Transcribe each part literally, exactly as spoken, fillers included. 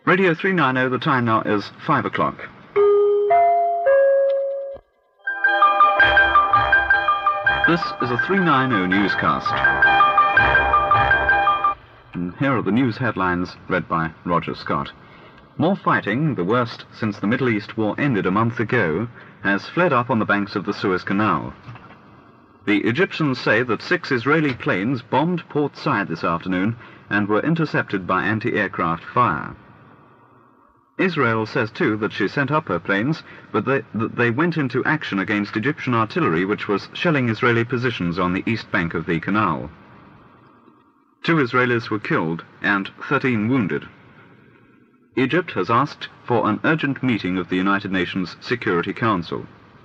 Radio three ninety, the time now is five o'clock. This is a three ninety newscast. And here are the news headlines read by Roger Scott. More fighting, the worst since the Middle East war ended a month ago, has flared up on the banks of the Suez Canal. The Egyptians say that six Israeli planes bombed Port Said this afternoon and were intercepted by anti-aircraft fire. Israel says, too, that she sent up her planes, but they, that they went into action against Egyptian artillery which was shelling Israeli positions on the east bank of the canal. Two Israelis were killed and thirteen wounded. Egypt has asked for an urgent meeting of the United Nations Security Council.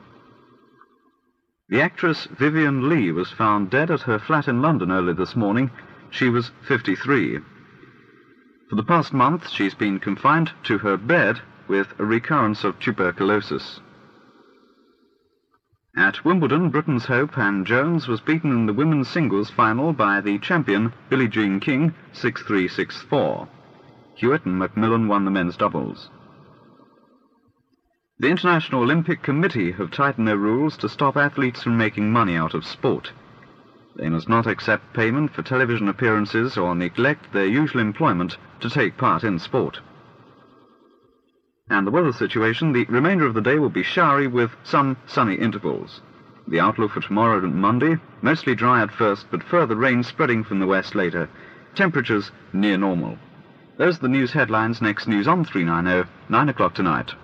The actress Vivian Lee was found dead at her flat in London early this morning. She was fifty-three. For the past month, she's been confined to her bed with a recurrence of tuberculosis. At Wimbledon, Britain's Hope Ann Jones was beaten in the women's singles final by the champion Billie Jean King six three, six four. Hewitt and Macmillan won the men's doubles. The International Olympic Committee have tightened their rules to stop athletes from making money out of sport. They must not accept payment for television appearances or neglect their usual employment to take part in sport. And the weather situation, the remainder of the day will be showery with some sunny intervals. The outlook for tomorrow and Monday, mostly dry at first, but further rain spreading from the west later. Temperatures near normal. Those are the news headlines. Next news on three ninety, nine o'clock tonight.